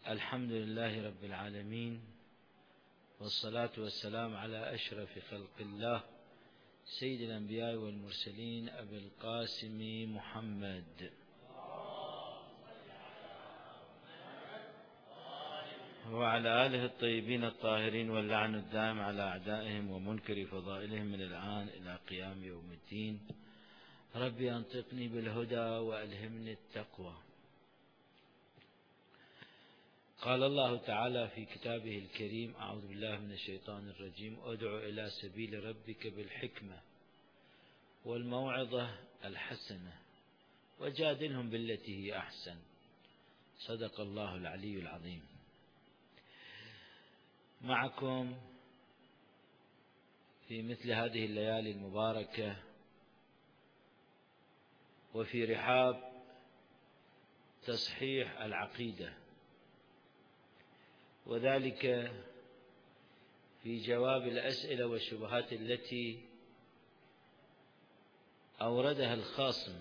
الحمد لله رب العالمين، والصلاة والسلام على أشرف خلق الله سيد الأنبياء والمرسلين أبي القاسم محمد وعلى آله الطيبين الطاهرين، واللعن الدائم على أعدائهم ومنكر فضائلهم من الآن إلى قيام يوم الدين. ربي أنطقني بالهدى وألهمني التقوى. قال الله تعالى في كتابه الكريم: أعوذ بالله من الشيطان الرجيم، ادع إلى سبيل ربك بالحكمة والموعظة الحسنة وجادلهم بالتي هي أحسن. صدق الله العلي العظيم. معكم في مثل هذه الليالي المباركة وفي رحاب تصحيح العقيدة، وذلك في جواب الأسئلة والشبهات التي أوردها الخاصم،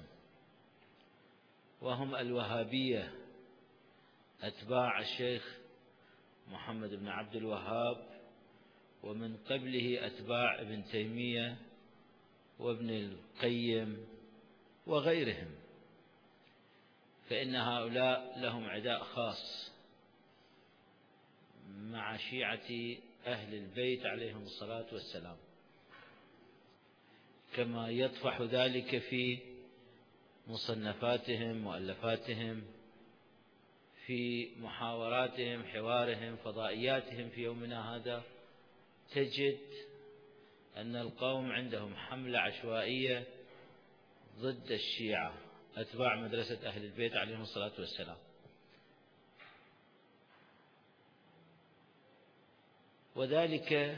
وهم الوهابية أتباع الشيخ محمد بن عبد الوهاب، ومن قبله أتباع ابن تيمية وابن القيم وغيرهم، فإن هؤلاء لهم عداء خاص مع شيعة أهل البيت عليهم الصلاة والسلام، كما يطفح ذلك في مصنفاتهم مؤلفاتهم، في محاوراتهم حوارهم فضائياتهم. في يومنا هذا تجد أن القوم عندهم حملة عشوائية ضد الشيعة أتباع مدرسة أهل البيت عليهم الصلاة والسلام، وذلك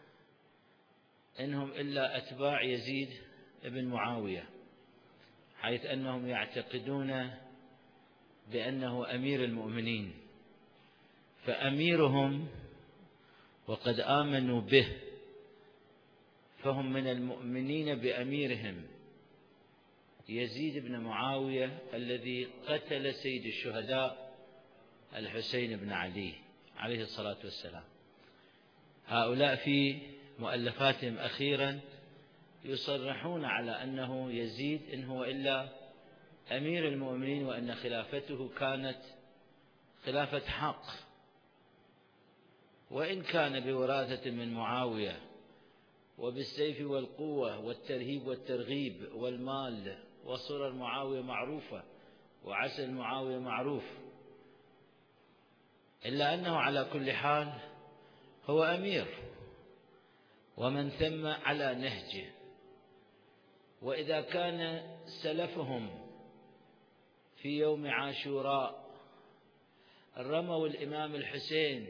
إنهم إلا أتباع يزيد بن معاوية، حيث أنهم يعتقدون بأنه أمير المؤمنين، فأميرهم وقد آمنوا به، فهم من المؤمنين بأميرهم يزيد بن معاوية الذي قتل سيد الشهداء الحسين بن علي عليه الصلاة والسلام. هؤلاء في مؤلفاتهم أخيرا يصرحون على أنه يزيد إن هو إلا أمير المؤمنين، وأن خلافته كانت خلافة حق، وإن كان بوراثة من معاوية وبالسيف والقوة والترهيب والترغيب والمال، وصرر معاوية معروفة وعسل معاوية معروف، إلا أنه على كل حال هو أمير ومن ثم على نهجه. وإذا كان سلفهم في يوم عاشوراء رموا الإمام الحسين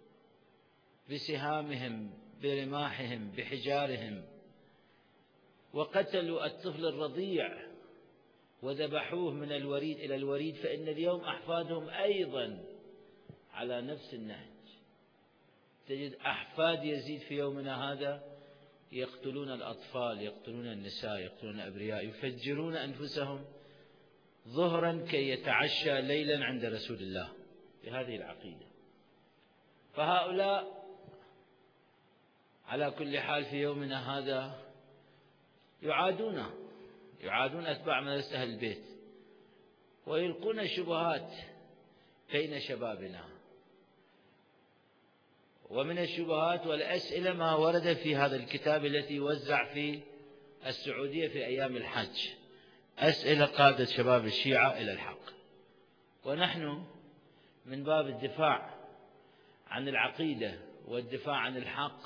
بسهامهم برماحهم بحجارهم، وقتلوا الطفل الرضيع وذبحوه من الوريد إلى الوريد، فإن اليوم أحفادهم أيضا على نفس النهج. تجد أحفاد يزيد في يومنا هذا يقتلون الأطفال، يقتلون النساء، يقتلون الأبرياء، يفجرون أنفسهم ظهرا كي يتعشى ليلا عند رسول الله بهذه العقيدة. فهؤلاء على كل حال في يومنا هذا يعادون أتباع مدرسة أهل البيت، ويلقون الشبهات بين شبابنا. ومن الشبهات والأسئلة ما ورد في هذا الكتاب التي وزع في السعودية في أيام الحج، أسئلة قادت شباب الشيعة إلى الحق، ونحن من باب الدفاع عن العقيدة والدفاع عن الحق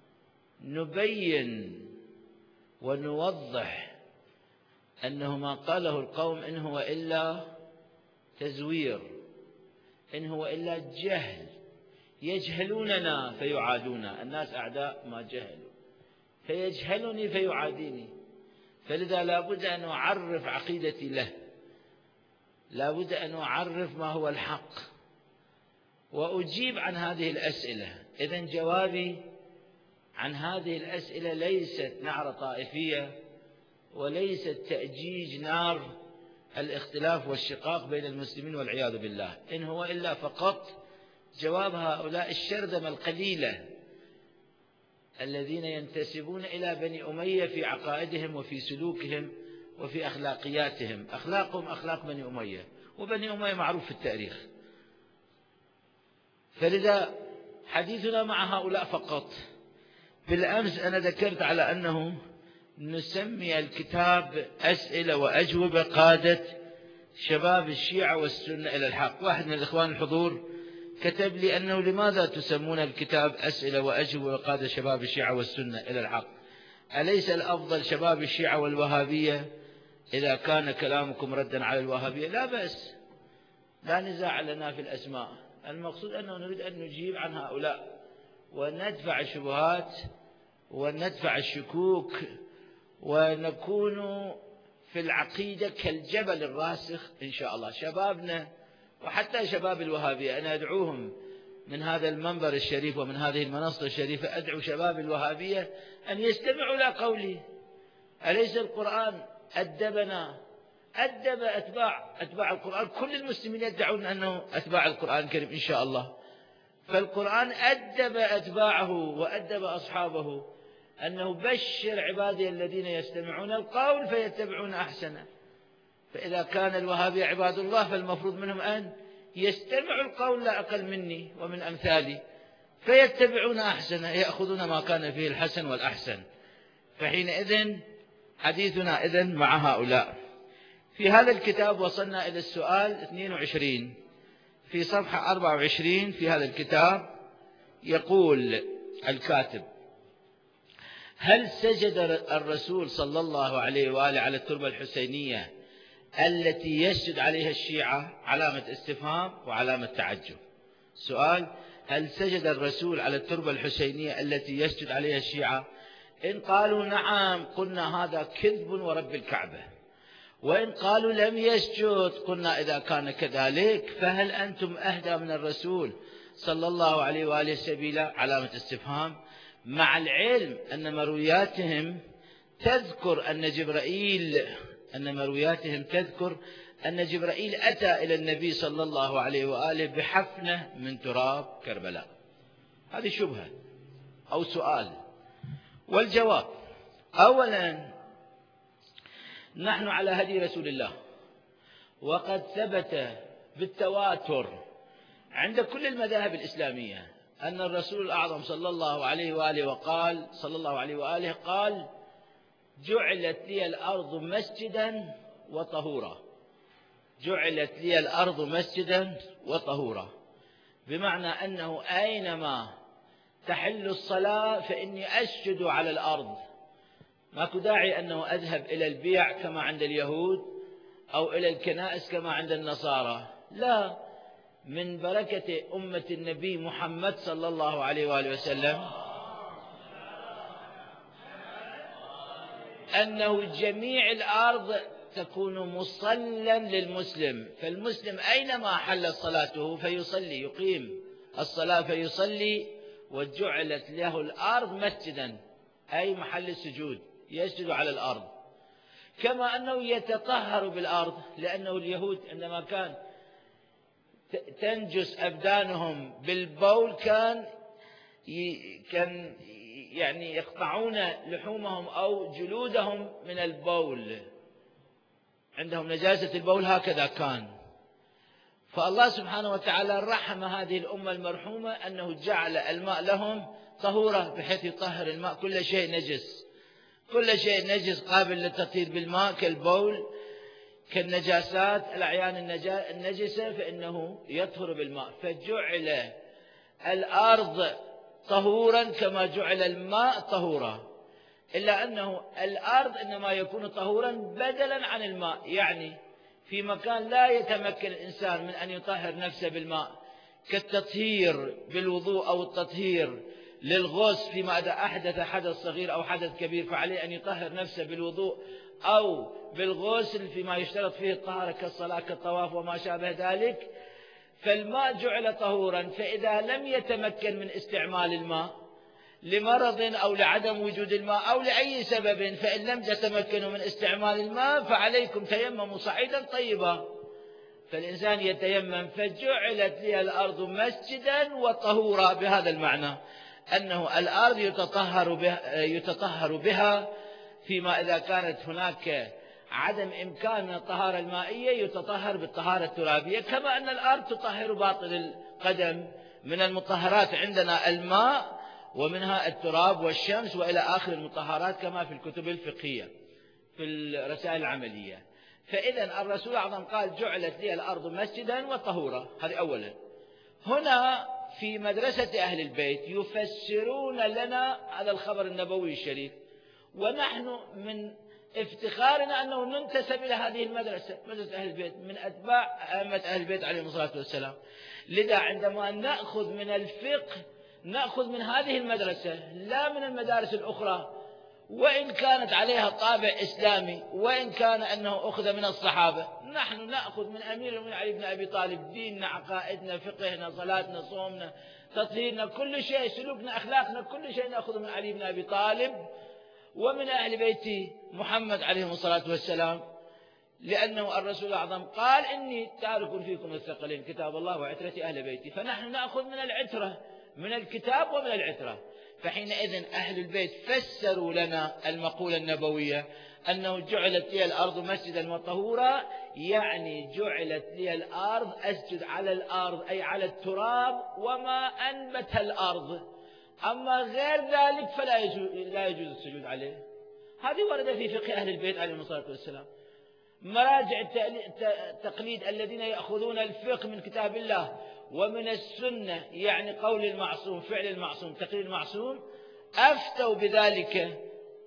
نبين ونوضح أنه ما قاله القوم إن هو إلا تزوير، إن هو إلا جهل، يجهلوننا فيعادونا. الناس أعداء ما جهلوا، فيجهلني فيعاديني، فلذا لا بد أن أعرف عقيدتي له، لا بد أن أعرف ما هو الحق وأجيب عن هذه الأسئلة. إذن جوابي عن هذه الأسئلة ليست نعرة طائفية، وليست تأجيج نار الاختلاف والشقاق بين المسلمين والعياذ بالله، إن هو إلا فقط جواب هؤلاء الشرذمة القليلة الذين ينتسبون إلى بني أمية في عقائدهم وفي سلوكهم وفي أخلاقياتهم. أخلاقهم أخلاق بني أمية، وبني أمية معروف في التاريخ. فلذا حديثنا مع هؤلاء فقط. بالأمس أنا ذكرت على أنه نسمي الكتاب أسئلة وأجوبة قادة شباب الشيعة والسنة إلى الحق. واحد من الإخوان الحضور كتب لي أنه لماذا تسمون الكتاب أسئلة وأجوبة قادة شباب الشيعة والسنة إلى الحق؟ أليس الأفضل شباب الشيعة والوهابية إذا كان كلامكم ردا على الوهابية؟ لا بأس، لا نزاع لنا في الأسماء. المقصود أنه نريد أن نجيب عن هؤلاء وندفع الشبهات وندفع الشكوك، ونكون في العقيدة كالجبل الراسخ إن شاء الله. شبابنا وحتى شباب الوهابية أنا أدعوهم من هذا المنبر الشريف ومن هذه المنصة الشريفة، أدعو شباب الوهابية أن يستمعوا إلى قولي. أليس القرآن أدبنا؟ أدب أتباع القرآن. كل المسلمين يدعون أنه أتباع القرآن الكريم إن شاء الله. فالقرآن أدب أتباعه وأدب أصحابه أنه بشر عبادي الذين يستمعون القول فيتبعون أحسنه. فإذا كان الوهابية عباد الله فالمفروض منهم أن يستمعوا القول لا أقل مني ومن أمثالي فيتبعون أحسنه، يأخذون ما كان فيه الحسن والأحسن. فحينئذ حديثنا إذن مع هؤلاء. في هذا الكتاب وصلنا إلى السؤال 22 في صفحة 24 في هذا الكتاب. يقول الكاتب: هل سجد الرسول صلى الله عليه وآله على التربة الحسينية التي يسجد عليها الشيعة؟ علامة استفهام وعلامة تعجب. سؤال: هل سجد الرسول على التربة الحسينية التي يسجد عليها الشيعة؟ إن قالوا نعم قلنا هذا كذب ورب الكعبة، وإن قالوا لم يسجد قلنا إذا كان كذلك فهل أنتم أهدى من الرسول صلى الله عليه وآله سبيلا؟ علامة استفهام. مع العلم أن مروياتهم تذكر أن جبرائيل أتى إلى النبي صلى الله عليه وآله بحفنة من تراب كربلاء. هذه شبهة أو سؤال. والجواب: أولا نحن على هدي رسول الله، وقد ثبت بالتواتر عند كل المذاهب الإسلامية أن الرسول الأعظم صلى الله عليه وآله قال: جعلت لي الأرض مسجدا وطهورا. جعلت لي الأرض مسجدا وطهورا، بمعنى أنه أينما تحل الصلاة فإني أسجد على الأرض. ماكو داعي أنه أذهب إلى البيع كما عند اليهود أو إلى الكنائس كما عند النصارى. لا، من بركة أمة النبي محمد صلى الله عليه وآله وسلم أنه جميع الأرض تكون مصلى للمسلم. فالمسلم أينما حلت صلاته فيصلي، يقيم الصلاة فيصلي. وجعلت له الأرض مسجدا أي محل السجود، يسجد على الأرض. كما أنه يتطهر بالأرض، لأنه اليهود عندما كان تنجس أبدانهم بالبول كان يعني يقطعون لحومهم أو جلودهم من البول، عندهم نجاسة البول هكذا كان. فالله سبحانه وتعالى رحم هذه الأمة المرحومة أنه جعل الماء لهم طهورة، بحيث يطهر الماء كل شيء نجس. كل شيء نجس قابل للتطهير بالماء كالبول كالنجاسات الأعيان النجسة فإنه يطهر بالماء. فجعل الأرض طهورا كما جعل الماء طهورا، إلا أنه الأرض إنما يكون طهورا بدلا عن الماء. يعني في مكان لا يتمكن الإنسان من أن يطهر نفسه بالماء كالتطهير بالوضوء أو التطهير للغسل، فيما إذا أحدث حدث صغير أو حدث كبير فعليه أن يطهر نفسه بالوضوء أو بالغسل فيما يشترط فيه الطهارة كالصلاة كالطواف وما شابه ذلك. فالماء جعل طهورا، فإذا لم يتمكن من استعمال الماء لمرض أو لعدم وجود الماء أو لأي سبب، فإن لم تتمكنوا من استعمال الماء فعليكم تيمموا صعيدا طيبا. فالإنسان يتيمم فجعلت لي الأرض مسجدا وطهورا، بهذا المعنى أنه الأرض يتطهر بها فيما إذا كانت هناك عدم إمكان من الطهارة المائية يتطهر بالطهارة الترابية، كما أن الأرض تطهر باطن القدم. من المطهرات عندنا الماء ومنها التراب والشمس وإلى آخر المطهرات كما في الكتب الفقهية في الرسائل العملية. فإذا الرسول الأعظم قال جعلت لي الأرض مسجدا وطهورا، هذه أولا. هنا في مدرسة أهل البيت يفسرون لنا هذا الخبر النبوي الشريف، ونحن من افتخارنا أنه ننتسب إلى هذه المدرسة، مدرسة أهل البيت، من أتباع أئمة أهل البيت عليهم الصلاة والسلام. لذا عندما نأخذ من الفقه نأخذ من هذه المدرسة لا من المدارس الأخرى، وإن كانت عليها طابع إسلامي، وإن كان أنه أخذ من الصحابة. نحن نأخذ من أمير المؤمنين علي بن أبي طالب ديننا، عقائدنا، فقهنا، صلاتنا، صومنا، تطهيرنا، كل شيء، سلوكنا، أخلاقنا، كل شيء نأخذ من علي بن أبي طالب ومن أهل بيت محمد عليهم الصلاة والسلام، لأنه الرسول الأعظم قال إني تارك فيكم الثقلين كتاب الله وعترة أهل بيتي. فنحن نأخذ من العترة، من الكتاب ومن العترة. فحينئذ أهل البيت فسروا لنا المقولة النبوية أنه جعلت لي الأرض مسجدا وطهورا، يعني جعلت لي الأرض أسجد على الأرض أي على التراب وما أنبت الأرض، أما غير ذلك فلا يجوز السجود عليه. هذه ورد في فقه أهل البيت عليهم الصلاة والسلام. مراجع التقليد الذين يأخذون الفقه من كتاب الله ومن السنة، يعني قول المعصوم، فعل المعصوم، تقليد المعصوم، أفتوا بذلك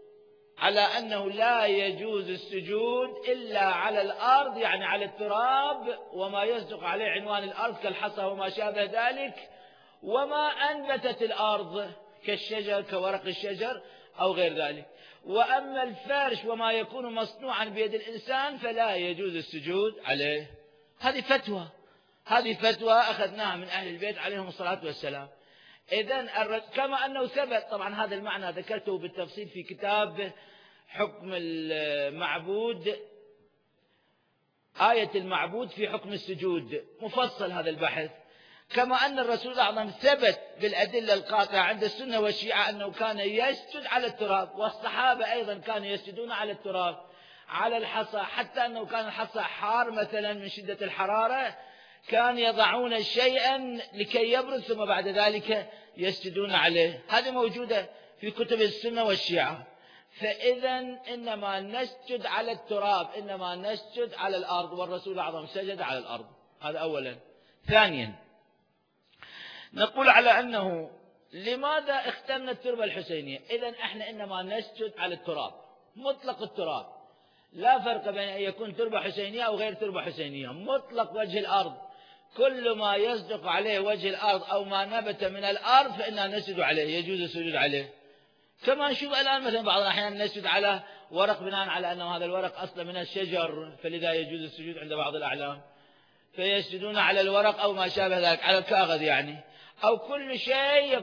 على أنه لا يجوز السجود إلا على الأرض، يعني على التراب وما يصدق عليه عنوان الأرض كالحصى وما شابه ذلك، وما أنبتت الأرض كالشجر، كورق الشجر أو غير ذلك. وأما الفرش وما يكون مصنوعا بيد الإنسان فلا يجوز السجود عليه. هذه فتوى أخذناها من أهل البيت عليهم الصلاة والسلام. إذن كما أنه ثبت، طبعا هذا المعنى ذكرته بالتفصيل في كتاب حكم المعبود، آية المعبود في حكم السجود، مفصل هذا البحث. كما أن الرسول الأعظم ثبت بالأدلة القاطعة عند السنة والشيعة أنه كان يسجد على التراب، والصحابة أيضا كانوا يسجدون على التراب، على الحصى، حتى أنه كان الحصى حار مثلا من شدة الحرارة، كان يضعون شيئا لكي يبرد ثم بعد ذلك يسجدون عليه. هذه موجودة في كتب السنة والشيعة. فإذا إنما نسجد على التراب، إنما نسجد على الأرض، والرسول الأعظم سجد على الأرض. هذا أولا. ثانيا نقول على أنه لماذا اخترنا التربة الحسينية؟ إذن احنا إنما نسجد على التراب، مطلق التراب، لا فرق بين أن يكون تربة حسينية أو غير تربة حسينية، مطلق وجه الأرض، كل ما يصدق عليه وجه الأرض أو ما نبت من الأرض فإننا نسجد عليه، يجوز السجود عليه. كما نشوف الآن مثلا بعض الأحيان نسجد على ورق بناء على أنه هذا الورق أصلا من الشجر، فلذا يجوز السجود عند بعض الأعلام، فيسجدون على الورق أو ما شابه ذلك، على الكاغذ يعني، أو كل شيء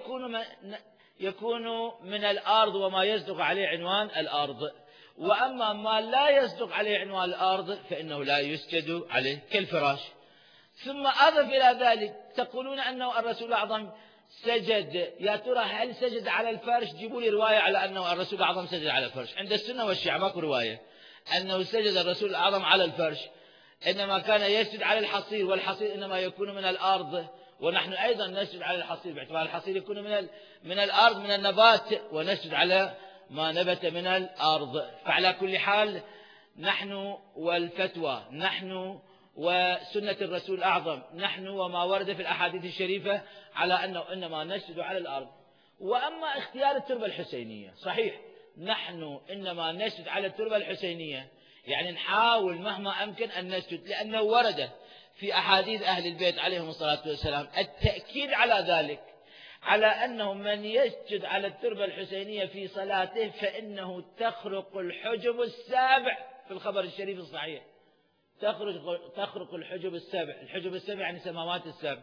يكون من الأرض وما يصدق عليه عنوان الأرض. وأما ما لا يصدق عليه عنوان الأرض فإنه لا يسجد عليه كالفراش. ثم أضف إلى ذلك تقولون أنه الرسول الأعظم سجد، يا ترى هل سجد على الفرش؟ جيبوا لي رواية على أنه الرسول الأعظم سجد على الفرش. عند السنة والشيعة ماكو رواية أنه سجد الرسول الأعظم على الفرش، إنما كان يسجد على الحصير، والحصير إنما يكون من الأرض، ونحن أيضا نسجد على الحصير باعتبار الحصير يكون من الأرض، من النبات، ونسجد على ما نبت من الأرض. فعلى كل حال نحن والفتوى، نحن وسنة الرسول الأعظم، نحن وما ورد في الأحاديث الشريفة على أنه إنما نسجد على الأرض. وأما اختيار التربة الحسينية، صحيح نحن إنما نسجد على التربة الحسينية، يعني نحاول مهما أمكن أن نسجد، لأنه ورد في أحاديث أهل البيت عليهم الصلاة والسلام التأكيد على ذلك، على أنه من يسجد على التربة الحسينية في صلاته فإنه تخرق الحجب السابع، في الخبر الشريف الصحيح تخرق الحجب السابع. الحجب السابع يعني سماوات السابع،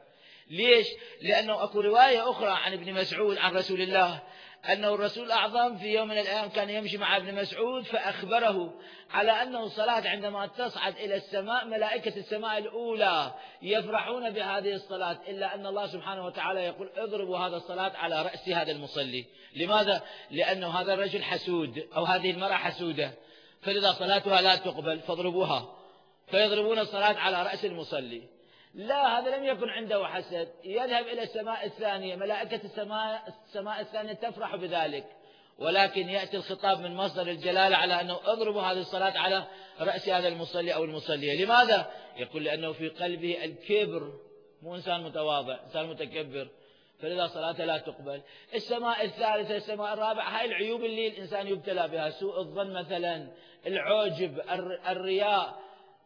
ليش؟ لأنه أكو رواية أخرى عن ابن مسعود عن رسول الله أنه الرسول الأعظم في يوم من الأيام كان يمشي مع ابن مسعود فأخبره على أنه الصلاة عندما تصعد إلى السماء ملائكة السماء الأولى يفرحون بهذه الصلاة، إلا أن الله سبحانه وتعالى يقول اضربوا هذا الصلاة على رأس هذا المصلي. لماذا؟ لأنه هذا الرجل حسود أو هذه المرأة حسودة، فلذا صلاتها لا تقبل فاضربوها، فيضربون الصلاة على رأس المصلي. لا، هذا لم يكن عنده حسد، يذهب إلى السماء الثانية، ملائكة السماء الثانية تفرح بذلك، ولكن يأتي الخطاب من مصدر الجلالة على أنه اضربوا هذه الصلاة على رأس هذا المصلي أو المصلية. لماذا؟ يقول لأنه في قلبه الكبر، مو إنسان متواضع، إنسان متكبر، فلذا صلاته لا تقبل. السماء الثالثة، السماء الرابعة، هاي العيوب اللي الإنسان يبتلى بها، سوء الظن مثلا، العجب، الرياء.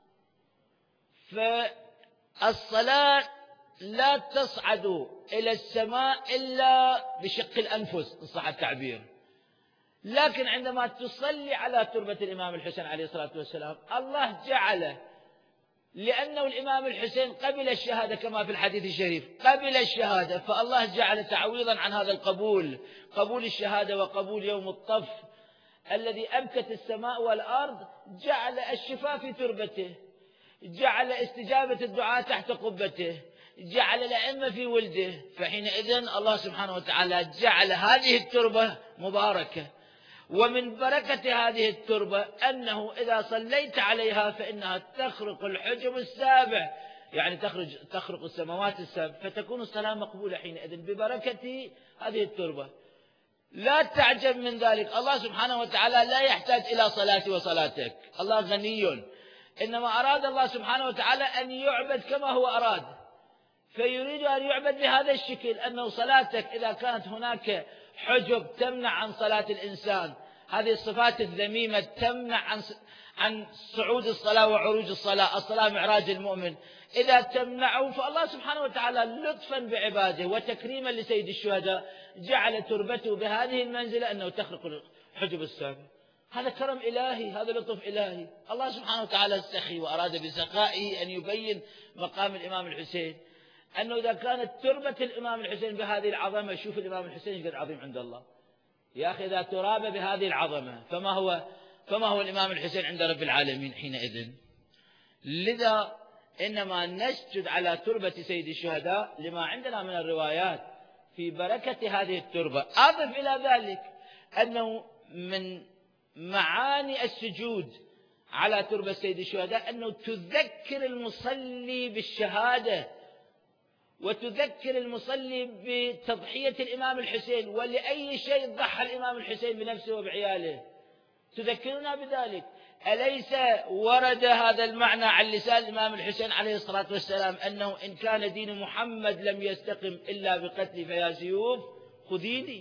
فالصلاة لا تصعد إلى السماء إلا بشق الأنفس إن صح التعبير. لكن عندما تصلي على تربة الإمام الحسين عليه الصلاة والسلام، الله جعله، لأنه الإمام الحسين قبل الشهادة كما في الحديث الشريف، قبل الشهادة، فالله جعل تعويضا عن هذا القبول، قبول الشهادة وقبول يوم الطف الذي أبكت السماء والأرض، جعل الشفاء في تربته، جعل استجابة الدعاء تحت قبته، جعل الأئمة في ولده. فحينئذ الله سبحانه وتعالى جعل هذه التربة مباركة. ومن بركة هذه التربة أنه إذا صليت عليها فإنها تخرق الحجب السابع، يعني تخرق السماوات السابع، فتكون الصلاة مقبولة حينئذ ببركة هذه التربة. لا تعجب من ذلك، الله سبحانه وتعالى لا يحتاج إلى صلاتي وصلاتك، الله غني، إنما أراد الله سبحانه وتعالى أن يعبد كما هو أراد، فيريد أن يعبد بهذا الشكل، أنه صلاتك إذا كانت هناك حجب تمنع عن صلاة الإنسان، هذه الصفات الذميمة تمنع عن صعود الصلاة وعروج الصلاة، الصلاة معراج المؤمن، إذا تمنعه فالله سبحانه وتعالى لطفا بعباده وتكريما لسيد الشهداء جعل تربته بهذه المنزلة أنه تخرق الحجب السابع. هذا كرم إلهي، هذا لطف إلهي. الله سبحانه وتعالى سخي وأراد بسخائه أن يبين مقام الإمام الحسين، أنه إذا كانت تربة الإمام الحسين بهذه العظمة، شوف الإمام الحسين قد عظيم عند الله يا أخي، إذا تراب بهذه العظمة فما هو الإمام الحسين عند رب العالمين حينئذ. لذا إنما نسجد على تربة سيد الشهداء لما عندنا من الروايات في بركة هذه التربة. أضف إلى ذلك أنه من معاني السجود على تربة سيد الشهداء أنه تذكر المصلي بالشهادة، وتذكر المصلي بتضحية الإمام الحسين، ولأي شيء ضحى الإمام الحسين بنفسه وبعياله، تذكرنا بذلك. أليس ورد هذا المعنى عن لسان الإمام الحسين عليه الصلاة والسلام أنه إن كان دين محمد لم يستقم إلا بقتلي فيا سيوف خذيني؟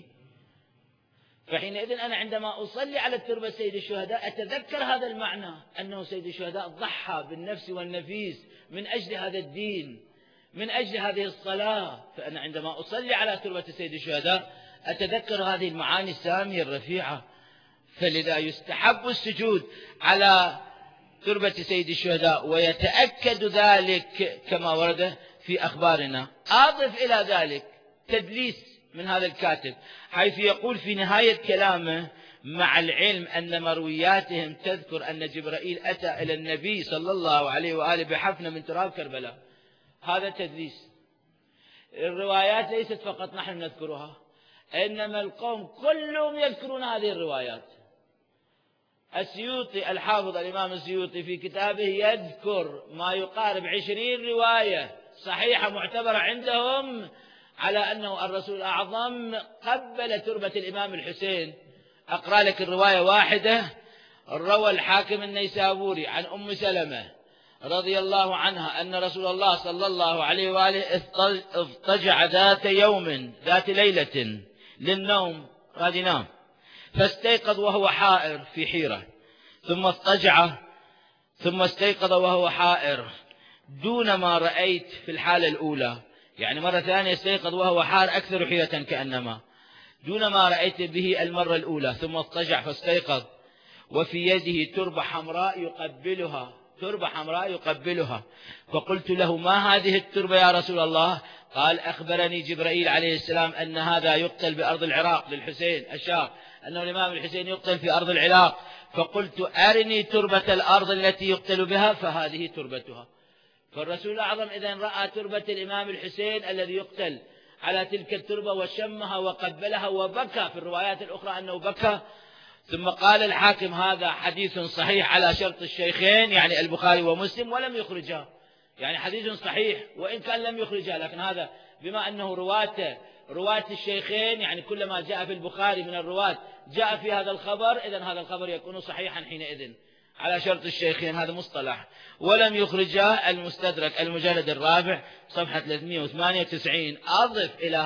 فحينئذ أنا عندما أصلي على التربة سيد الشهداء أتذكر هذا المعنى، أنه سيد الشهداء ضحى بالنفس والنفيس من أجل هذا الدين، من أجل هذه الصلاة. فأنا عندما أصلي على تربة سيد الشهداء أتذكر هذه المعاني السامية الرفيعة. فلذا يستحب السجود على تربة سيد الشهداء، ويتأكد ذلك كما ورد في أخبارنا. أضف إلى ذلك تدليس من هذا الكاتب، حيث يقول في نهاية كلامه: مع العلم أن مروياتهم تذكر أن جبرائيل أتى إلى النبي صلى الله عليه وآله بحفنة من تراب كربلاء. هذا تدليس. الروايات ليست فقط نحن نذكرها، إنما القوم كلهم يذكرون هذه الروايات. السيوطي الحافظ الإمام السيوطي في كتابه يذكر ما يقارب 20 رواية صحيحة معتبرة عندهم على أنه الرسول الأعظم قبل تربة الإمام الحسين. أقرأ لك الرواية واحدة. روى الحاكم النيسابوري عن أم سلمة رضي الله عنها أن رسول الله صلى الله عليه وآله اضطجع ذات يوم ذات ليلة للنوم، قد ينام، فاستيقظ وهو حائر في حيرة، ثم اضطجع ثم استيقظ وهو حائر دون ما رأيت في الحالة الأولى، يعني مرة ثانية استيقظ وهو حائر أكثر حيرة كأنما دون ما رأيت به المرة الأولى، ثم اضطجع فاستيقظ وفي يده تربة حمراء يقبلها، تربة حمراء يقبلها. فقلت له: ما هذه التربة يا رسول الله؟ قال: أخبرني جبرائيل عليه السلام أن هذا يقتل بأرض العراق للحسين الشاه، أنه الإمام الحسين يقتل في أرض العراق. فقلت: أرني تربة الأرض التي يقتل بها، فهذه تربتها. فالرسول الأعظم إذن رأى تربة الإمام الحسين الذي يقتل على تلك التربة وشمها وقبلها وبكى، في الروايات الأخرى أنه بكى. ثم قال الحاكم: هذا حديث صحيح على شرط الشيخين، يعني البخاري ومسلم، ولم يخرجها، يعني حديث صحيح وإن كان لم يخرجها، لكن هذا بما أنه رواة الشيخين، يعني كل ما جاء في البخاري من الرواة جاء في هذا الخبر، إذن هذا الخبر يكون صحيحا حينئذ على شرط الشيخين، هذا مصطلح. ولم يخرجها المستدرك المجلد الرابع صفحة 398. أضف إلى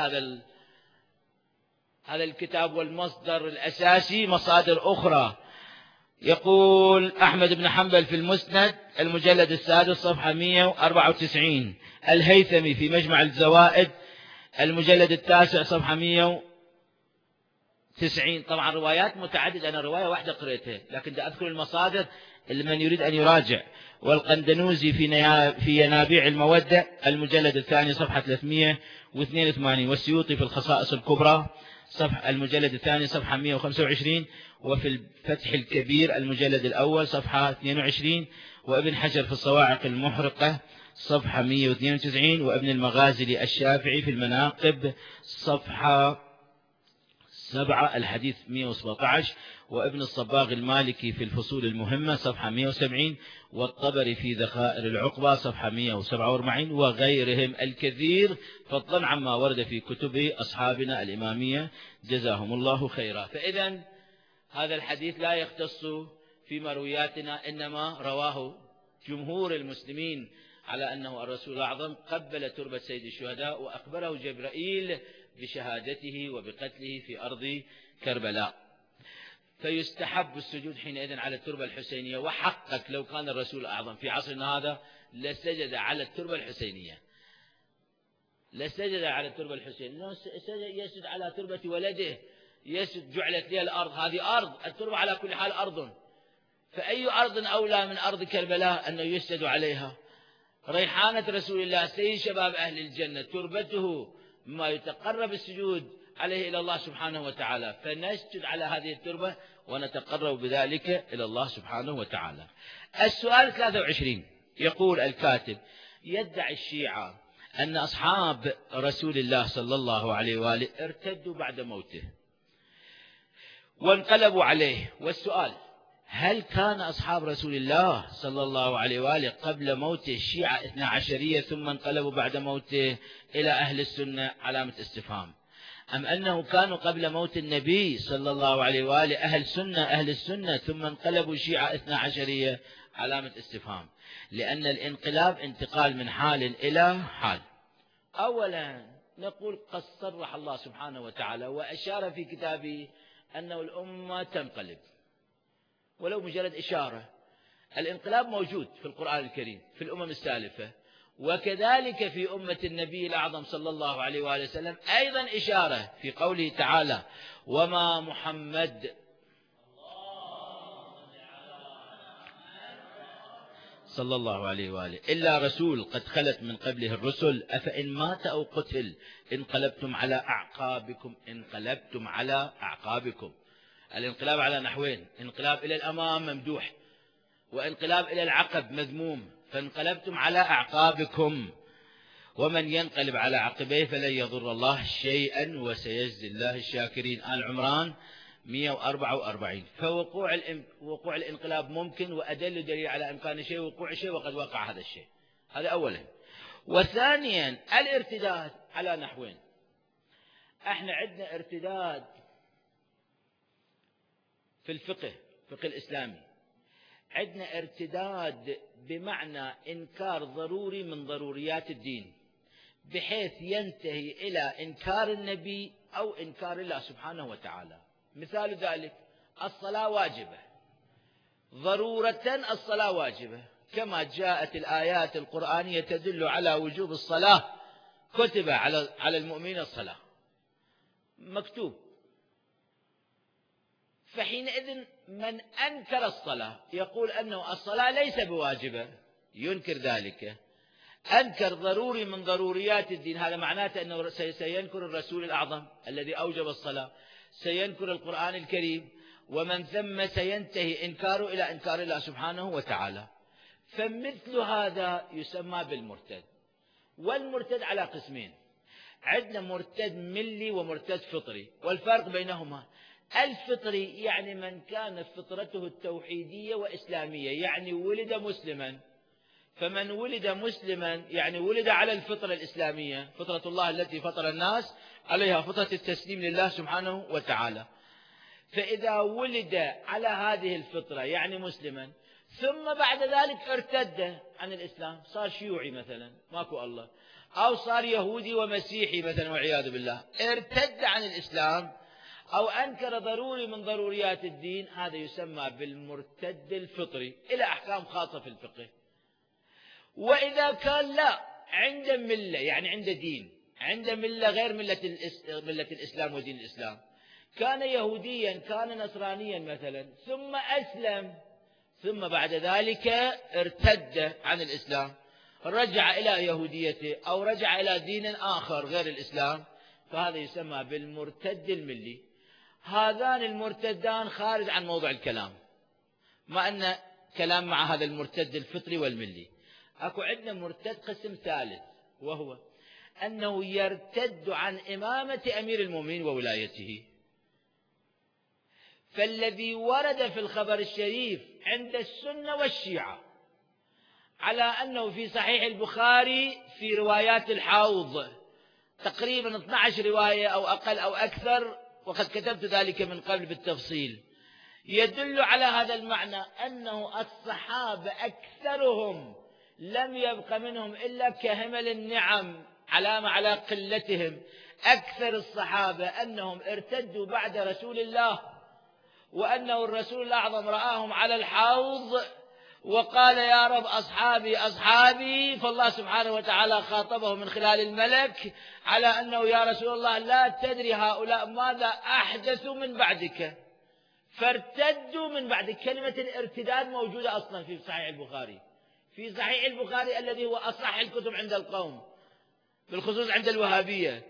هذا الكتاب والمصدر الأساسي مصادر أخرى. يقول أحمد بن حنبل في المسند المجلد السادس صفحة 194، الهيثمي في مجمع الزوائد المجلد التاسع صفحة 190. طبعا روايات متعددة، أنا رواية واحدة قرأتها، لكن دا أذكر المصادر لمن يريد أن يراجع. والقندنوزي في ينابيع المودة المجلد الثاني صفحة 382، والسيوطي في الخصائص الكبرى صفحة المجلد الثاني صفحة 125، وفي الفتح الكبير المجلد الأول صفحة 22، وابن حجر في الصواعق المحرقة صفحة 192، وابن المغازي الشافعي في المناقب صفحة 7 الحديث 117، وابن الصباغ المالكي في الفصول المهمة صفحة 170، والطبري في ذخائر العقبة صفحة 147، وغيرهم الكثير، فضلا عما ورد في كتب أصحابنا الإمامية جزاهم الله خيرا. فإذا هذا الحديث لا يختص في مروياتنا، إنما رواه جمهور المسلمين على أنه الرسول الأعظم قبل تربة سيد الشهداء، وأخبره جبرائيل بشهادته وبقتله في أرض كربلاء. فيستحب السجود حينئذ على التربة الحسينية، وحقق لو كان الرسول الأعظم في عصرنا هذا لسجد على التربة الحسينية، لسجد على التربة الحسينية، يسجد على تربة ولده، يسجد جعلت لي الأرض، هذه أرض، التربة على كل حال أرض، فأي أرض أولى من أرض كربلاء أنه يسجد عليها؟ ريحانة رسول الله سيد شباب أهل الجنة، تربته ما يتقرب السجود عليه إلى الله سبحانه وتعالى، فنسجد على هذه التربة ونتقرب بذلك إلى الله سبحانه وتعالى. السؤال 23، يقول الكاتب: يدعي الشيعة أن أصحاب رسول الله صلى الله عليه وآله ارتدوا بعد موته وانقلبوا عليه، والسؤال: هل كان أصحاب رسول الله صلى الله عليه وآله قبل موته الشيعة 12 ثم انقلبوا بعد موته إلى أهل السنة؟ علامة استفهام. أم أنه كانوا قبل موت النبي صلى الله عليه وآله أهل السنة ثم انقلبوا شيعة 12؟ علامة استفهام، لأن الانقلاب انتقال من حال إلى حال. أولا نقول قد صرح الله سبحانه وتعالى وأشار في كتابه أنه الأمة تنقلب، ولو مجرد إشارة. الانقلاب موجود في القرآن الكريم في الأمم السالفة، وكذلك في أمة النبي الأعظم صلى الله عليه وآله وسلم أيضا إشارة في قوله تعالى: وما محمد صلى الله عليه وآله إلا رسول قد خلت من قبله الرسل أفإن مات أو قتل انقلبتم على أعقابكم. الانقلاب على نحوين: انقلاب إلى الأمام ممدوح، وانقلاب إلى العقب مذموم، فانقلبتم على أعقابكم، ومن ينقلب على عقبيه فلن يضر الله شيئا وسيجزي الله الشاكرين. آل عمران 144. فوقوع الانقلاب ممكن، وأدل دليل على إمكان شيء وقوع شيء وقد وقع هذا الشيء، هذا أولا. وثانيا الارتداد على نحوين. احنا عندنا ارتداد في الفقه الإسلامي، عندنا ارتداد بمعنى إنكار ضروري من ضروريات الدين، بحيث ينتهي إلى إنكار النبي أو إنكار الله سبحانه وتعالى. مثال ذلك: الصلاة واجبة ضرورة، الصلاة واجبة، كما جاءت الآيات القرآنية تدل على وجوب الصلاة، كتب على المؤمنين الصلاة، مكتوب. فحينئذ من أنكر الصلاة يقول أنه الصلاة ليس بواجبة، ينكر ذلك، أنكر ضروري من ضروريات الدين، هذا معناته أنه سينكر الرسول الأعظم الذي أوجب الصلاة، سينكر القرآن الكريم، ومن ثم سينتهي إنكاره إلى إنكار الله سبحانه وتعالى. فمثل هذا يسمى بالمرتد. والمرتد على قسمين، عندنا مرتد ملي ومرتد فطري، والفرق بينهما الفطري يعني من كان فطرته التوحيدية وإسلامية، يعني ولد مسلما، فمن ولد مسلما يعني ولد على الفطرة الإسلامية، فطرة الله التي فطر الناس عليها، فطرة التسليم لله سبحانه وتعالى. فإذا ولد على هذه الفطرة يعني مسلما، ثم بعد ذلك ارتد عن الإسلام، صار شيوعي مثلا ماكو الله، أو صار يهودي ومسيحي مثلا والعياذ بالله، ارتد عن الإسلام أو أنكر ضروري من ضروريات الدين، هذا يسمى بالمرتد الفطري، إلى أحكام خاصة في الفقه. وإذا كان لا، عنده ملة يعني عنده دين، عنده ملة غير ملة الإسلام ودين الإسلام، كان يهوديا كان نصرانيا مثلا، ثم أسلم، ثم بعد ذلك ارتد عن الإسلام، رجع إلى يهوديته أو رجع إلى دين آخر غير الإسلام، فهذا يسمى بالمرتد الملي. هذان المرتدان خارج عن موضوع الكلام، ما أن كلام مع هذا المرتد الفطري والملي. أكو عندنا مرتد قسم ثالث، وهو أنه يرتد عن إمامة أمير المؤمنين وولايته. فالذي ورد في الخبر الشريف عند السنة والشيعة على أنه في صحيح البخاري في روايات الحوض تقريبا 12 رواية أو أقل أو أكثر، وقد كتبت ذلك من قبل بالتفصيل، يدل على هذا المعنى، أنه الصحابة أكثرهم لم يبق منهم إلا كهمل النعم، علامة على قلتهم. أكثر الصحابة أنهم ارتدوا بعد رسول الله، وأنه الرسول الأعظم رآهم على الحوض وقال يا رب أصحابي أصحابي، فالله سبحانه وتعالى خاطبه من خلال الملك على أنه يا رسول الله لا تدري هؤلاء ماذا أحدثوا من بعدك، فارتدوا من بعد. كلمة الارتداد موجودة أصلا في صحيح البخاري، في صحيح البخاري الذي هو أصح الكتب عند القوم بالخصوص عند الوهابية،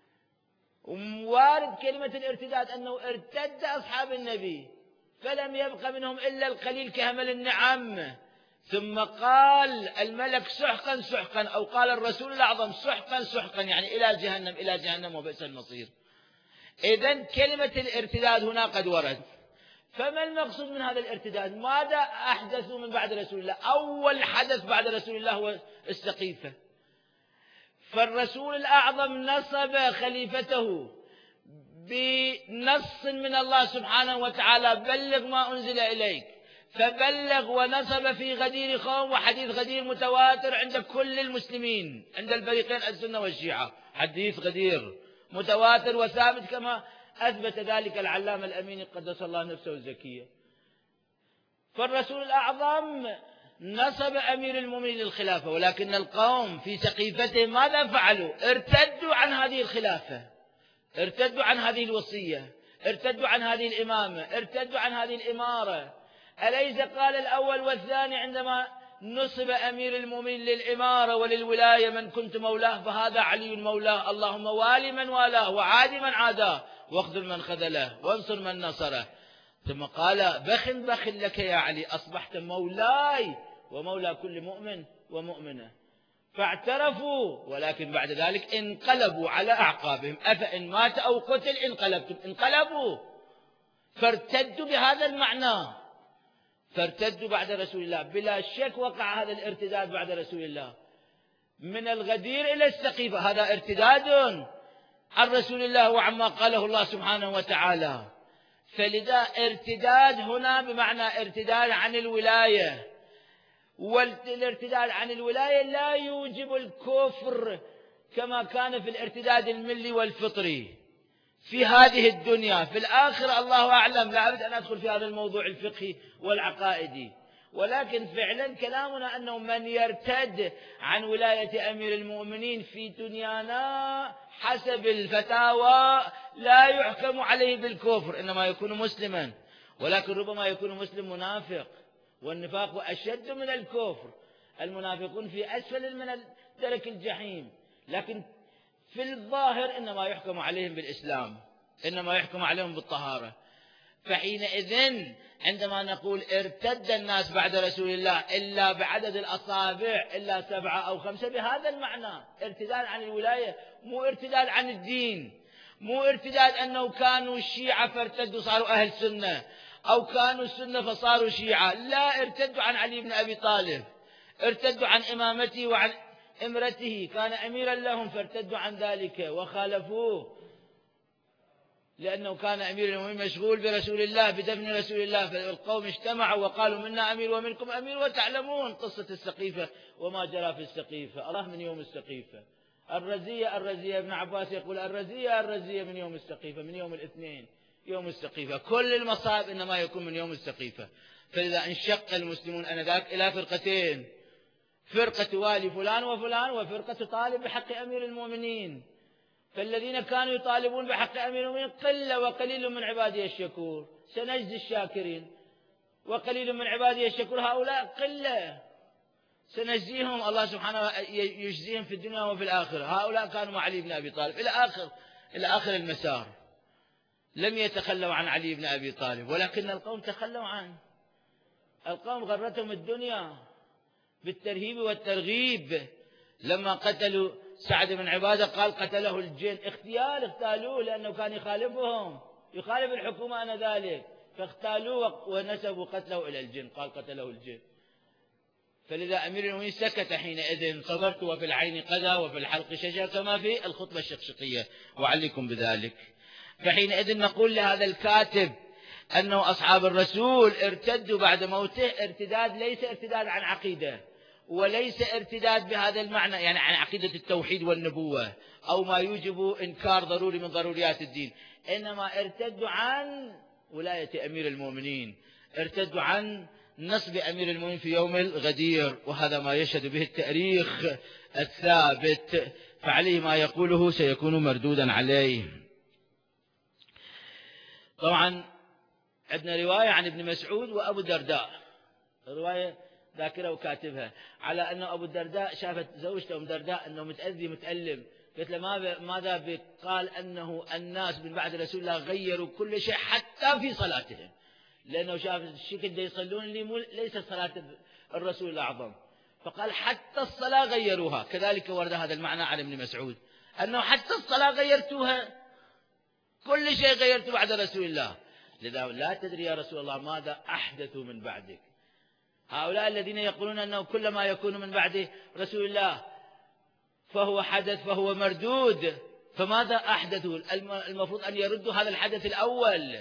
وارد كلمة الارتداد أنه ارتد أصحاب النبي فلم يبق منهم إلا القليل كهمل النعم. ثم قال الملك سحقا سحقا، أو قال الرسول الأعظم سحقا سحقا، يعني إلى جهنم إلى جهنم وبئس المصير. إذن كلمة الارتداد هنا قد ورد. فما المقصود من هذا الارتداد؟ ماذا أحدثوا من بعد رسول الله؟ أول حدث بعد رسول الله هو السقيفة، فالرسول الأعظم نصب خليفته بنص من الله سبحانه وتعالى بلغ ما أنزل إليك، فبلغ ونصب في غدير قوم، وحديث غدير متواتر عند كل المسلمين، عند الفريقين السنة والشيعة، حديث غدير متواتر وثابت كما أثبت ذلك العلامة الأمين قدس الله نفسه الزكية. فالرسول الأعظم نصب أمير المؤمنين للخلافة، ولكن القوم في سقيفتهم ماذا فعلوا؟ ارتدوا عن هذه الخلافة، ارتدوا عن هذه الوصية، ارتدوا عن هذه الإمامة، ارتدوا عن هذه الإمارة. أليس قال الأول والثاني عندما نصب أمير المؤمنين للإمارة وللولاية من كنت مولاه فهذا علي مولاه، اللهم والي من والاه وعاد من عاداه واخذل من خذله وانصر من نصره. ثم قال بخ بخ لك يا علي، أصبحت مولاي ومولى كل مؤمن ومؤمنة. فاعترفوا، ولكن بعد ذلك انقلبوا على أعقابهم، أفإن مات أو قتل انقلبتم، انقلبوا، فارتدوا بهذا المعنى، فارتدوا بعد رسول الله. بلا شك وقع هذا الارتداد بعد رسول الله من الغدير إلى السقيفة، هذا ارتداد عن رسول الله وعما قاله الله سبحانه وتعالى. فلذا ارتداد هنا بمعنى ارتداد عن الولاية، والارتداد عن الولاية لا يوجب الكفر كما كان في الارتداد الملي والفطري في هذه الدنيا. في الآخرة الله أعلم، لا أريد أن أدخل في هذا الموضوع الفقهي والعقائدي، ولكن فعلا كلامنا أنه من يرتد عن ولاية أمير المؤمنين في دنيانا حسب الفتاوى لا يحكم عليه بالكفر، إنما يكون مسلما ولكن ربما يكون مسلم منافق، والنفاق أشد من الكفر، المنافقون في أسفل من درك الجحيم، لكن في الظاهر إنما يحكم عليهم بالإسلام، إنما يحكم عليهم بالطهارة. فحينئذ عندما نقول ارتد الناس بعد رسول الله إلا بعدد الأصابع إلا 7 أو 5، بهذا المعنى ارتداد عن الولاية، مو ارتداد عن الدين، مو ارتداد أنه كانوا الشيعة فارتدوا صاروا أهل سنة، أو كانوا السنة فصاروا شيعة، لا، ارتدوا عن علي بن أبي طالب، ارتدوا عن إمامته وعن إمرته، كان أميرا لهم فارتدوا عن ذلك وخالفوه، لأنه كان أمير المؤمنين مشغول برسول الله، بدفن رسول الله، فالقوم اجتمعوا وقالوا منا أمير ومنكم أمير، وتعلمون قصة السقيفة وما جرى في السقيفة. الله من يوم السقيفة، الرزية ابن عباس يقول الرزية من يوم السقيفة، من يوم الاثنين يوم السقيفة، كل المصائب إنما يكون من يوم السقيفة. فإذا انشق المسلمون آنذاك إلى فرقتين، فرقة والي فلان وفلان، وفرقة طالب بحق أمير المؤمنين. فالذين كانوا يطالبون بحق أمير المؤمنين قلة، وقليل من عبادي الشكور، سنجزي الشاكرين، وقليل من عبادي الشكور، هؤلاء قلة سنجزيهم، الله سبحانه يجزيهم في الدنيا وفي الآخرة. هؤلاء كانوا مع علي بن أبي طالب إلى آخر المسار، لم يتخلوا عن علي بن أبي طالب، ولكن القوم تخلوا عنه. القوم غرتهم الدنيا بالترهيب والترغيب. لما قتلوا سعد بن عبادة قال قتله الجن، اغتالوه لأنه كان يخالف الحكومة آنذاك، فاغتالوه ونسبوا قتله إلى الجن، قال قتله الجن. فلذا أمير المؤمنين سكت حينئذ، صبرت وفي العين قذى وفي الحلق شجر، كما في الخطبة الشقشقية، وعليكم بذلك. فحينئذ نقول لهذا الكاتب أنه أصحاب الرسول ارتدوا بعد موته ارتداد، ليس ارتداد عن عقيدة، وليس ارتداد بهذا المعنى يعني عن عقيدة التوحيد والنبوة أو ما يوجب إنكار ضروري من ضروريات الدين، إنما ارتدوا عن ولاية أمير المؤمنين، ارتدوا عن نصب أمير المؤمنين في يوم الغدير، وهذا ما يشهد به التاريخ الثابت، فعليه ما يقوله سيكون مردودا عليه. طبعا عندنا رواية عن ابن مسعود وأبو الدرداء، رواية ذاكرة وكاتبها، على أن أبو الدرداء شافت زوجته أم الدرداء أنه متأذي متألم، قلت له ماذا بك؟ قال أنه الناس من بعد رسول الله غيروا كل شيء حتى في صلاتهم، لأنه شاف الشكل اللي يصلون اللي ليس صلاة الرسول الأعظم، فقال حتى الصلاة غيروها. كذلك ورد هذا المعنى على ابن مسعود، أنه حتى الصلاة غيرتوها، كل شيء غيرته بعد رسول الله. لذا لا تدري يا رسول الله ماذا أحدثوا من بعدك. هؤلاء الذين يقولون أنه كل ما يكون من بعد رسول الله فهو حدث فهو مردود، فماذا أحدثوا؟ المفروض أن يردوا هذا الحدث الأول.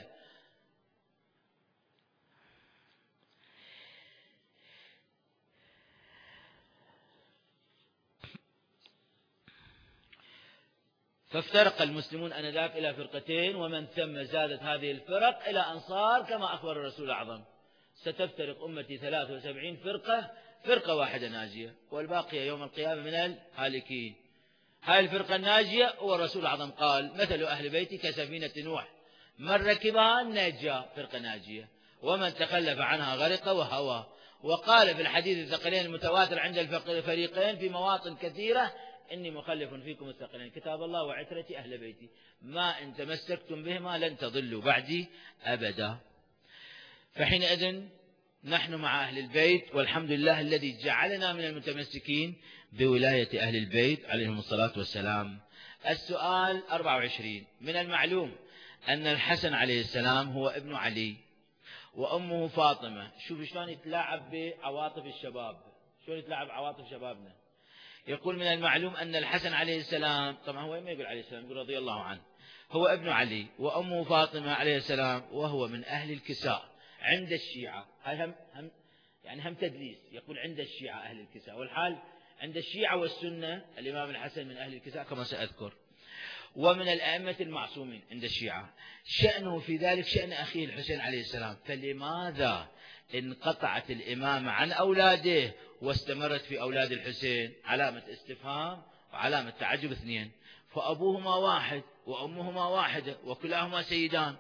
فافترق المسلمون آنذاك إلى فرقتين، ومن ثم زادت هذه الفرق إلى أنصار كما أخبر الرسول الأعظم. ستفترق أمتي 73 فرقة، فرقة واحدة ناجية والباقية يوم القيامة من الهالكين. هذه الفرقة الناجية هو الرسول الأعظم قال مثل أهل بيتي كسفينة نوح، من ركبها نجا، فرقة ناجية، ومن تخلف عنها غرق وهوى. وقال في الحديث الثقلين المتواتر عند الفريقين في مواطن كثيرة إني مخلف فيكم الثقلين، كتاب الله وعترتي أهل بيتي، ما إن تمسكتم بهما لن تضلوا بعدي أبدا. فحينئذ نحن مع أهل البيت، والحمد لله الذي جعلنا من المتمسكين بولاية أهل البيت عليهم الصلاة والسلام. السؤال 24: من المعلوم أن الحسن عليه السلام هو ابن علي وأمه فاطمة. شوف شلون يتلاعب بعواطف الشباب، شلون يتلاعب بعواطف شبابنا. يقول من المعلوم أن الحسن عليه السلام، طبعا هو ما يقول عليه السلام، يقول رضي الله عنه، هو ابن علي وأمه فاطمة عليه السلام، وهو من أهل الكساء عند الشيعة. هاي هم تدليس، يقول عند الشيعة أهل الكساء، والحال عند الشيعة والسنة الإمام الحسن من أهل الكساء كما سأذكر، ومن الأئمة المعصومين عند الشيعة. شأنه في ذلك شأن أخيه الحسين عليه السلام، فلماذا انقطعت الإمامة عن أولاده واستمرت في أولاد الحسين؟ علامة استفهام وعلامة تعجب اثنين. فأبوهما واحد وأمهما واحدة وكلاهما سيدان،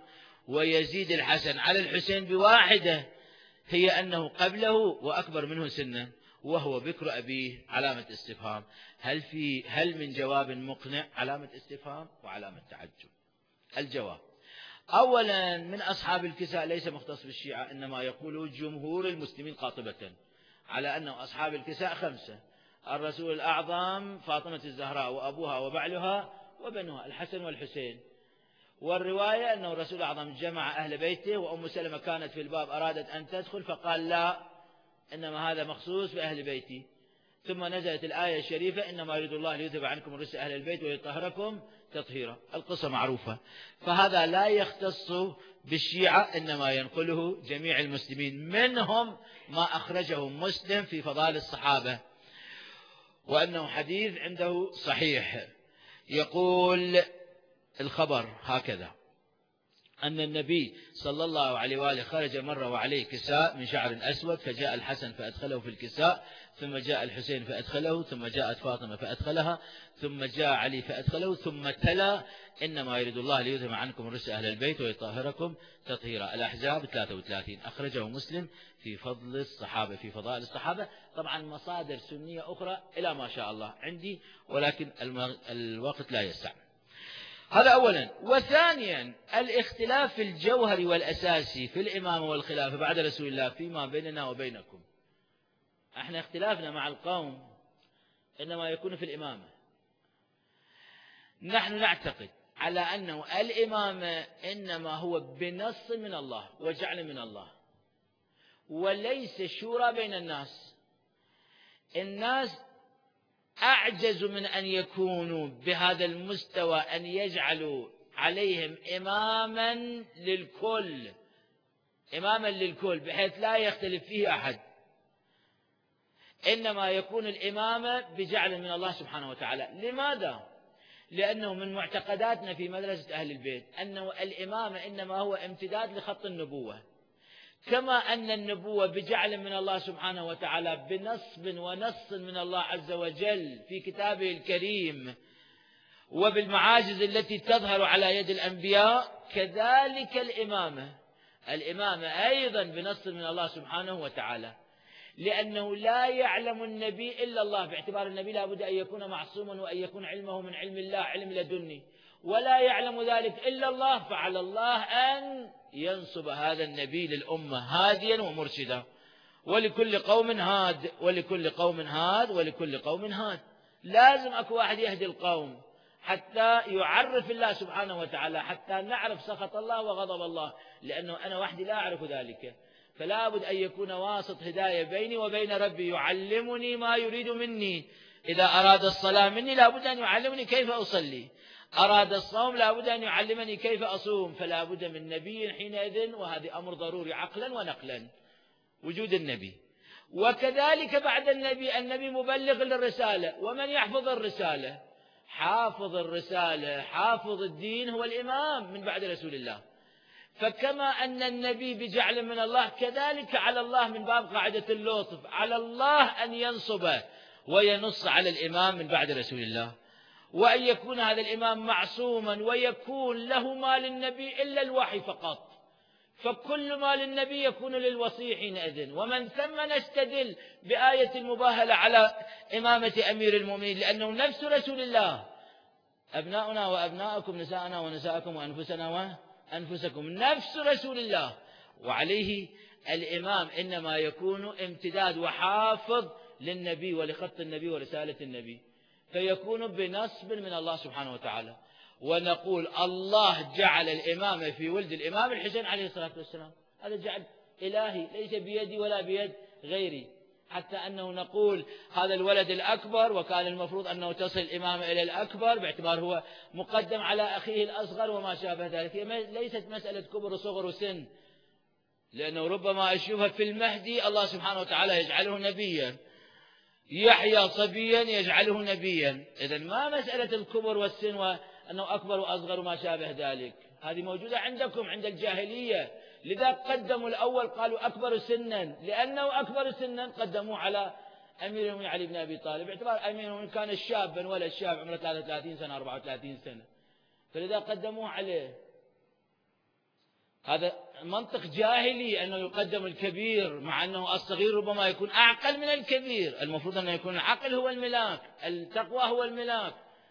ويزيد الحسن على الحسين بواحدة، هي أنه قبله وأكبر منه سنا وهو بكر أبيه، علامة استفهام. هل من جواب مقنع؟ علامة استفهام وعلامة تعجب. الجواب: أولا، من أصحاب الكساء ليس مختص بالشيعة، إنما يقول جمهور المسلمين قاطبة على أنه أصحاب الكساء 5: الرسول الأعظم، فاطمة الزهراء وأبوها وبعلها وبنوها الحسن والحسين. والرواية أنه الرسول الأعظم جمع أهل بيته، وأم سلمة كانت في الباب أرادت أن تدخل فقال لا، إنما هذا مخصوص بأهل بيتي. ثم نزلت الآية الشريفة: إنما يريد الله ليذهب عنكم الرجس أهل البيت ويطهركم تطهيرا. القصة معروفة، فهذا لا يختص بالشيعة، إنما ينقله جميع المسلمين، منهم ما أخرجه مسلم في فضائل الصحابة، وأنه حديث عنده صحيح. يقول الخبر هكذا: أن النبي صلى الله عليه وآله خرج مرة وعليه كساء من شعر أسود، فجاء الحسن فأدخله في الكساء، ثم جاء الحسين فأدخله، ثم جاءت فاطمة فأدخلها، ثم جاء علي فأدخله، ثم تلا: إنما يريد الله ليذهب عنكم الرجس أهل البيت ويطهركم تطهيرا. الأحزاب 33. أخرجه مسلم في فضل الصحابة، في فضائل الصحابة. طبعا مصادر سنية أخرى إلى ما شاء الله عندي، ولكن الوقت لا يسع. هذا أولا. وثانيا، الاختلاف الجوهري والأساسي في الإمامة والخلافة بعد رسول الله فيما بيننا وبينكم. احنا اختلافنا مع القوم إنما يكون في الإمامة. نحن نعتقد على أنه الإمامة إنما هو بنص من الله وجعل من الله، وليس شورى بين الناس. الناس أعجز من أن يكونوا بهذا المستوى، أن يجعلوا عليهم إماما للكل، إماما للكل بحيث لا يختلف فيه أحد. إنما يكون الإمامة بجعل من الله سبحانه وتعالى. لماذا؟ لأنه من معتقداتنا في مدرسة أهل البيت أنه الإمامة إنما هو امتداد لخط النبوة، كما أن النبوة بجعل من الله سبحانه وتعالى بنصب ونص من الله عز وجل في كتابه الكريم، وبالمعاجز التي تظهر على يد الأنبياء، كذلك الإمامة أيضا بنص من الله سبحانه وتعالى، لأنه لا يعلم النبي إلا الله، باعتبار النبي لا بد أن يكون معصوما وأن يكون علمه من علم الله، علم لدني، ولا يعلم ذلك إلا الله، فعلى الله أن ينصب هذا النبي للأمة هاديا ومرشدا. ولكل قوم هاد، ولكل قوم هاد، ولكل قوم هاد. لازم أكو واحد يهدي القوم حتى يعرف الله سبحانه وتعالى، حتى نعرف سخط الله وغضب الله، لأنه أنا وحدي لا أعرف ذلك، فلا بد أن يكون واسط هداية بيني وبين ربي، يعلمني ما يريد مني. إذا أراد الصلاة مني لا بد أن يعلمني كيف أصلي، أراد الصوم لا بد أن يعلمني كيف أصوم، فلا بد من نبي حينئذ، وهذا أمر ضروري عقلا ونقلا وجود النبي. وكذلك بعد النبي مبلغ للرسالة، ومن يحفظ الرسالة؟ حافظ الرسالة، حافظ الدين هو الإمام من بعد رسول الله. فكما أن النبي بجعل من الله، كذلك على الله من باب قاعدة اللطف، على الله أن ينصب وينص على الإمام من بعد رسول الله، وأن يكون هذا الإمام معصوما، ويكون له ما للنبي إلا الوحي فقط، فكل ما للنبي يكون للوصي حينئذ. ومن ثم نستدل بآية المباهلة على إمامة أمير المؤمنين، لأنه نفس رسول الله: أبناؤنا وأبناءكم، نساءنا ونساءكم، وأنفسنا وأنفسكم، نفس رسول الله. وعليه الإمام إنما يكون امتداد وحافظ للنبي ولخط النبي ورسالة النبي، فيكون بنصب من الله سبحانه وتعالى. ونقول الله جعل الإمامة في ولد الإمام الحسين عليه الصلاة والسلام، هذا جعل إلهي ليس بيدي ولا بيد غيري، حتى أنه نقول هذا الولد الأكبر، وكان المفروض أنه تصل الإمامة إلى الأكبر باعتبار هو مقدم على أخيه الأصغر وما شابه ذلك. هي ليست مسألة كبر وصغر وسن، لأنه ربما أشوفها في المهدي الله سبحانه وتعالى يجعله نبيا، يحيى صبيا يجعله نبيا. إذن ما مسألة الكبر والسن وأنه أكبر وأصغر وما شابه ذلك، هذه موجودة عندكم عند الجاهلية. لذا قدموا الأول، قالوا أكبر سنا، لأنه أكبر سنا قدموه على أمير المؤمنين علي بن أبي طالب، باعتبار أمير المؤمنين كان شابا ولا الشاب عمره 33 سنة 34 سنة، فلذا قدموه عليه. هذا منطق جاهلي أنه يقدم الكبير، مع أنه الصغير ربما يكون أعقل من الكبير. المفروض أن يكون العقل هو الملاك، التقوى هو الملاك.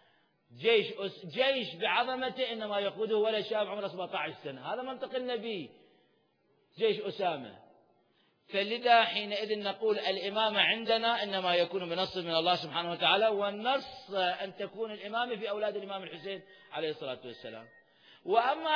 جيش بعظمته إنما يقوده ولا شاب عمره 17 سنة، هذا منطق النبي، جيش أسامة. فلذا حينئذ نقول الإمامة عندنا إنما يكون بنص من الله سبحانه وتعالى، والنص أن تكون الإمامة في أولاد الإمام الحسين عليه الصلاة والسلام. وأما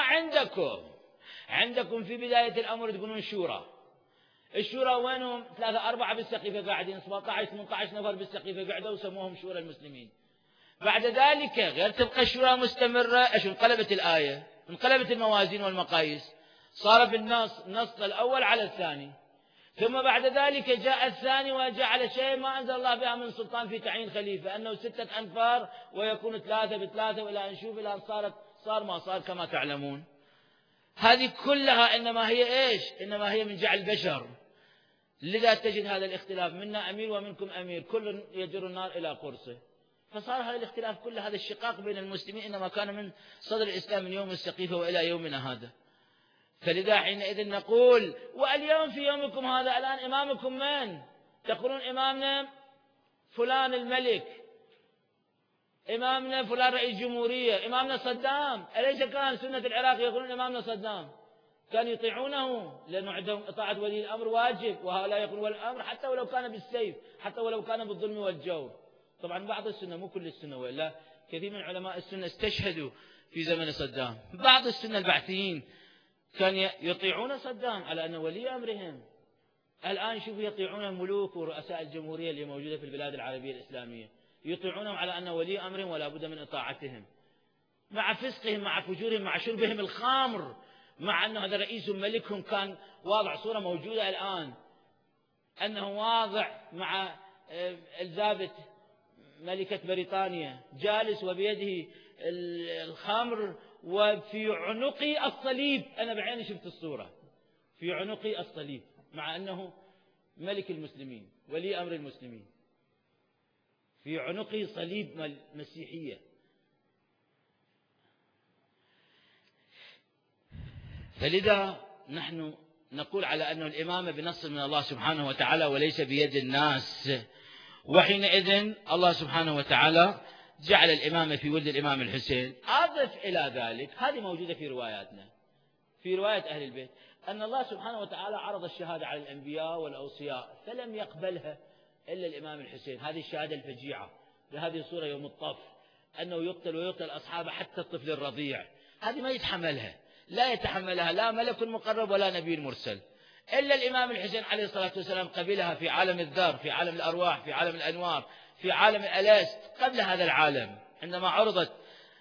عندكم في بداية الأمر تقولون شورى. الشورى وينهم؟ 3-4 بالسقيفة قاعدين، 17-18 نفر بالسقيفة قعدوا وسموهم شورى المسلمين. بعد ذلك غير تبقى الشورى مستمرة، ايش انقلبت الآية؟ انقلبت الموازين والمقاييس، صار بالنص الأول على الثاني، ثم بعد ذلك جاء الثاني وجعل شيء ما أنزل الله بها من سلطان في تعيين خليفة، أنه 6 أنفار ويكون 3 ب3، وإلى أن نشوف إلى أن صار ما صار كما تعلمون. هذه كلها إنما هي إيش؟ إنما هي من جعل البشر. لذا تجد هذا الاختلاف، منا أمير ومنكم أمير، كل يجر النار إلى قرصه. فصار هذا الاختلاف، كل هذا الشقاق بين المسلمين إنما كان من صدر الإسلام من يوم السقيفة وإلى يومنا هذا. فلذا حينئذ نقول واليوم في يومكم هذا الآن إمامكم من؟ تقولون إمامنا فلان الملك، إمامنا فلان رئيس جمهورية، إمامنا صدام. أليس كان سنة العراق يقولون إمامنا صدام؟ كانوا يطيعونه لأنه عندهم إطاعة ولي الأمر واجب، وهؤلاء يقولون ولي الأمر حتى ولو كان بالسيف، حتى ولو كان بالظلم والجور. طبعا بعض السنة، مو كل السنة، وإلا كثير من علماء السنة استشهدوا في زمن صدام. بعض السنة البعثيين كان يطيعون صدام على أنه ولي أمرهم. الآن شوفوا يطيعون الملوك ورؤساء الجمهورية اللي موجودة في البلاد العربية الإسلامية، يطيعونهم على أنه ولي أمرهم ولا بد من إطاعتهم، مع فسقهم، مع فجورهم، مع شربهم الخمر، مع أنه هذا رئيس ملكهم. كان واضع صورة موجودة الآن أنه واضع مع إليزابيث ملكة بريطانيا جالس وبيده الخمر وفي عنقي الصليب. أنا بعيني شفت الصورة، في عنقي الصليب، مع أنه ملك المسلمين ولي أمر المسلمين، في عنقي صليب المسيحية. فلذا نحن نقول على أن الإمامة بنص من الله سبحانه وتعالى وليس بيد الناس. وحينئذ الله سبحانه وتعالى جعل الإمامة في ولد الإمام الحسين. أضف إلى ذلك، هذه موجودة في رواياتنا، في رواية أهل البيت، أن الله سبحانه وتعالى عرض الشهادة على الأنبياء والأوصياء فلم يقبلها إلا الإمام الحسين. هذه الشهادة الفجيعة بهذه الصورة يوم الطف، أنه يقتل ويقتل أصحابه حتى الطفل الرضيع، هذه ما يتحملها، لا يتحملها لا ملك مقرب ولا نبي مرسل، إلا الإمام الحسين عليه الصلاة والسلام قبلها في عالم الذر، في عالم الأرواح، في عالم الأنوار، في عالم الألاست، قبل هذا العالم. عندما عرضت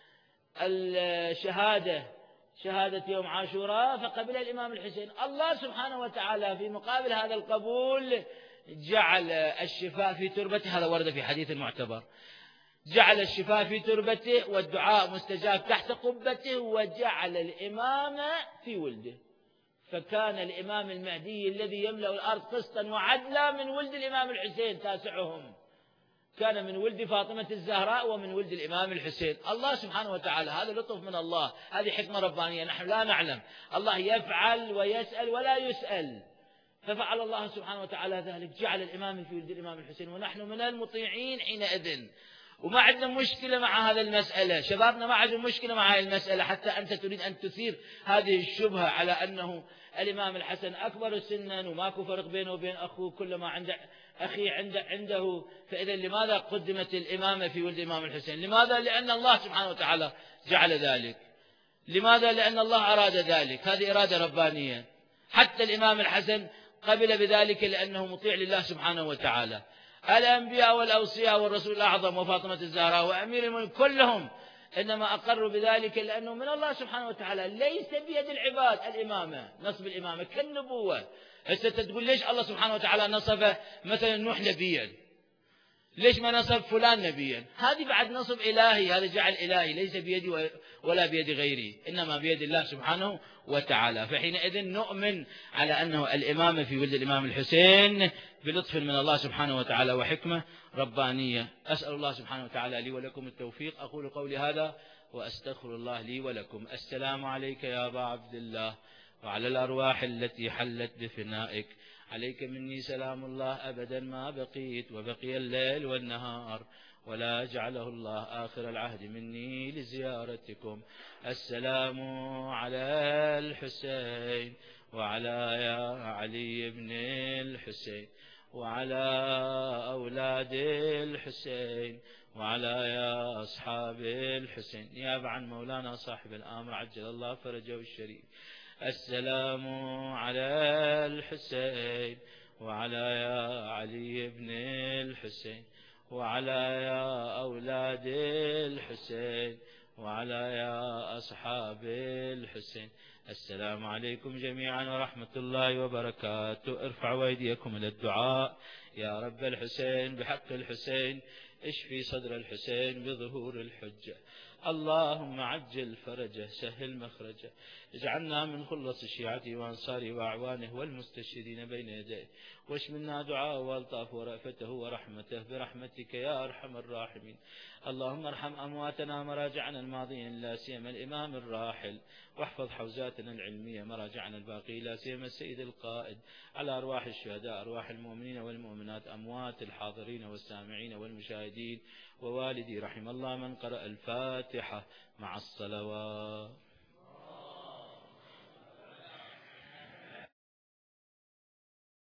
الشهادة، شهادة يوم عاشوراء، فقبل الإمام الحسين. الله سبحانه وتعالى في مقابل هذا القبول جعل الشفاء في تربته، هذا ورد في حديث معتبر، جعل الشفاء في تربته والدعاء مستجاب تحت قبته، وجعل الإمامة في ولده. فكان الإمام المهدي الذي يملأ الأرض قسطا وعدلا من ولد الإمام الحسين تاسعهم، كان من ولد فاطمة الزهراء ومن ولد الإمام الحسين. الله سبحانه وتعالى، هذا لطف من الله، هذه حكمة ربانية نحن لا نعلم. الله يفعل ويسأل ولا يسأل، ففعل الله سبحانه وتعالى ذلك، جعل الإمام في ولد الإمام الحسين، ونحن من المطيعين حينئذ. وما عندنا مشكلة مع هذا المسألة، شبابنا ما عندهم مشكلة مع هذه المسألة، حتى أنت تريد أن تثير هذه الشبهة على أنه الإمام الحسن أكبر سنا وماكو فرق بينه وبين أخوه، كلما عنده أخي عنده، فإذا لماذا قدمت الإمامة في ولد الإمام الحسين؟ لماذا؟ لأن الله سبحانه وتعالى جعل ذلك. لماذا؟ لأن الله أراد ذلك، هذه إرادة ربانية. حتى الإمام الحسن قبل بذلك لأنه مطيع لله سبحانه وتعالى. الأنبياء والأوصياء والرسول الأعظم وفاطمة الزهراء وأمير المؤمنين كلهم إنما أقروا بذلك لأنه من الله سبحانه وتعالى، ليس بيد العباد الإمامة، نصب الإمامة كالنبوة. هسه تقول ليش الله سبحانه وتعالى نصب مثلا نوح نبيا، ليش ما نصب فلان نبيا؟ هذه بعد نصب إلهي، هذا جعل إلهي، ليس بيدي ولا بيد غيري، إنما بيد الله سبحانه وتعالى. فحينئذ نؤمن على أنه الإمامة في ولد الإمام الحسين بلطف من الله سبحانه وتعالى وحكمة ربانية. أسأل الله سبحانه وتعالى لي ولكم التوفيق. أقول قولي هذا وأستغفر الله لي ولكم. السلام عليك يا أبا عبد الله وعلى الأرواح التي حلت بفنائك. عليك مني سلام الله أبدا ما بقيت وبقي الليل والنهار، ولا جعله الله آخر العهد مني لزيارتكم. السلام على الحسين وعلى يا علي بن الحسين وعلى أولاد الحسين وعلى يا أصحاب الحسين، نيابة عن مولانا صاحب الأمر عجل الله فرجه الشريف. السلام على الحسين وعلى يا علي بن الحسين وعلى يا أولاد الحسين وعلى يا أصحاب الحسين. السلام عليكم جميعا ورحمة الله وبركاته. ارفعوا أيديكم إلى الدعاء. يا رب الحسين بحق الحسين اشفي صدر الحسين بظهور الحجة. اللهم عجل فرجه سهل مخرجه، اجعلنا من خلص شيعته وأنصاره وأعوانه والمستشهدين بين يديه، واشملنا دعاءه والطاف ورأفته ورحمته برحمتك يا أرحم الراحمين. اللهم ارحم أمواتنا مراجعنا الماضين لا سيما الإمام الراحل، واحفظ حوزاتنا العلمية مراجعنا الباقي لا سيما السيد القائد. على أرواح الشهداء أرواح المؤمنين والمؤمنات أموات الحاضرين والسامعين والمشاهدين ووالدي رحم الله من قرأ الفاتحة مع الصلوات.